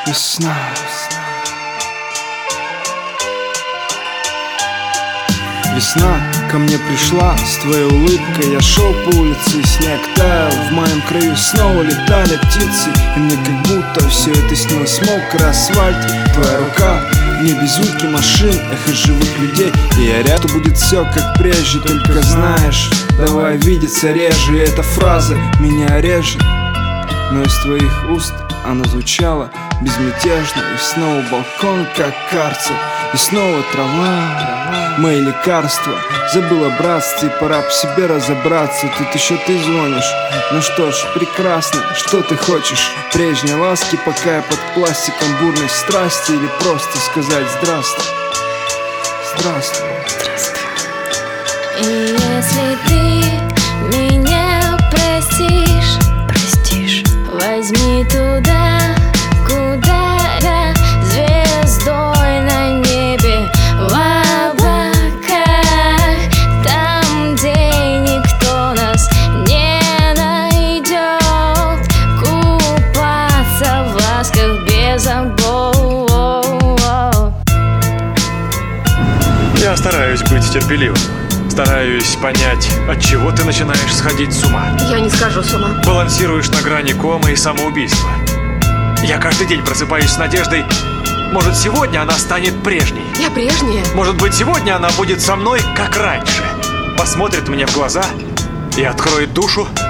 Весна. Весна ко мне пришла с твоей улыбкой. Я шел по улице, снег таял. В моем краю снова летали птицы. И мне как будто все это снилось. Мокрый асфальт, твоя рука, в небе звуки машин, эхо живых людей. И я рядом, будет все как прежде. Только знаешь, давай видеться реже. И эта фраза меня режет, но из твоих уст она звучала безмятежно. И снова балкон, как карцер. И снова трава, мои лекарства. Забыл о братстве, пора по себе разобраться. Тут еще ты звонишь. Ну что ж, прекрасно, что ты хочешь? Прежней ласки, пока я под пластиком бурной страсти? Или просто сказать здравствуй? Здравствуй. И если ты меня простишь, возьми туда, куда я, звездой на небе, в облаках, там, где никто нас не найдет, купаться в ласках без забот. Я стараюсь быть терпеливым. Стараюсь понять, от чего ты начинаешь сходить с ума. Я не схожу с ума. Балансируешь на грани комы и самоубийства. Я каждый день просыпаюсь с надеждой. Может, сегодня она станет прежней. Я прежняя. Может быть, сегодня она будет со мной, как раньше. Посмотрит мне в глаза и откроет душу.